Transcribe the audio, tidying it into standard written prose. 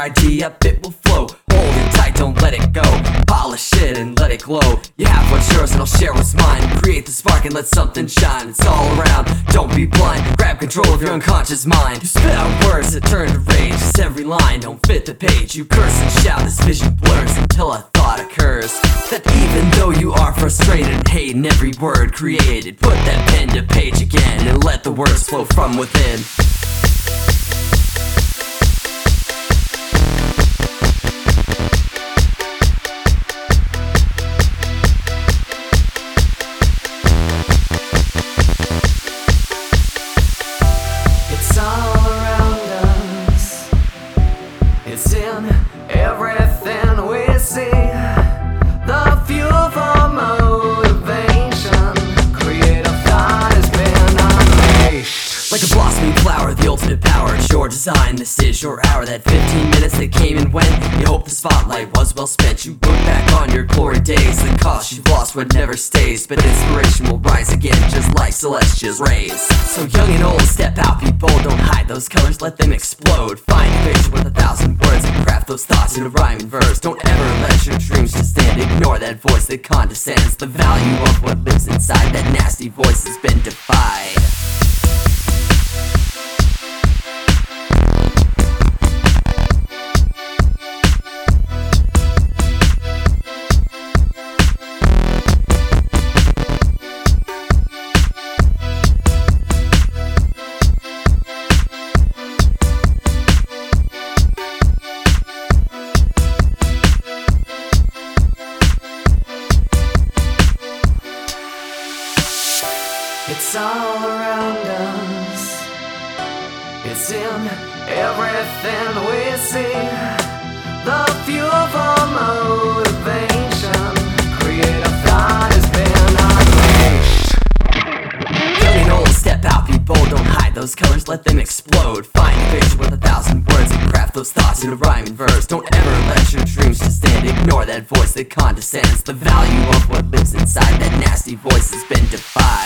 idea, it will flow. Hold it tight, don't let it go. Polish it and let it glow. You have what's yours and I'll share what's mine. Create the spark and let something shine. It's all around, don't be blind. Grab control of your unconscious mind. You spit out words that turn to rage. As every line don't fit the page. You curse and shout as vision blurs until a thought occurs. That even though you are frustrated and hating every word created, put that pen to page again and let the words flow from within. It's all around us. It's in everything we see. The fuel for motivation. Creative thought has been unleashed. Like a blossoming flower, the ultimate power. It's your design, this is your hour. That 15 minutes that came and went, you hope the spotlight was well spent. You look back on your glory days. The cost you've lost what never stays, but inspiration will rise again, just like celestia's rays. So young and old, step out, be bold. Don't hide those colors, let them explode. Find a picture with 1,000 words and craft those thoughts into rhyme and verse. Don't ever let your dreams just stand. Ignore that voice that condescends. The value of what lives inside that nasty voice has been defied. It's all around us. It's in everything we see. The fuel for motivation. Creative thought has been unleashed. Young and old, step out, be bold. Don't hide those colors, let them explode. Find a picture with 1,000 words and craft those thoughts into rhyme and verse. Don't ever let your dreams just stand. Ignore that voice that condescends. The value of what lives inside that nasty voice has been defied.